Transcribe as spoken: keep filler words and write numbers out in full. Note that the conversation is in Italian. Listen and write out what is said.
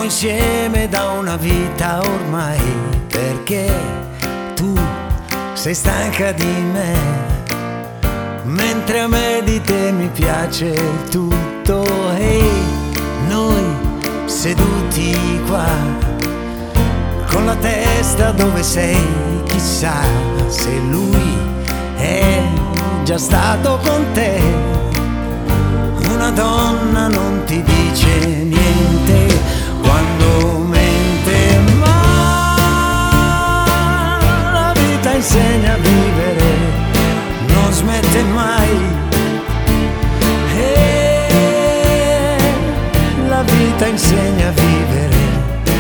Stiamo insieme da una vita ormai, perché tu sei stanca di me, mentre a me di te mi piace tutto. E noi seduti qua, con la testa dove sei, chissà se lui è già stato con te. Una donna non ti dice niente.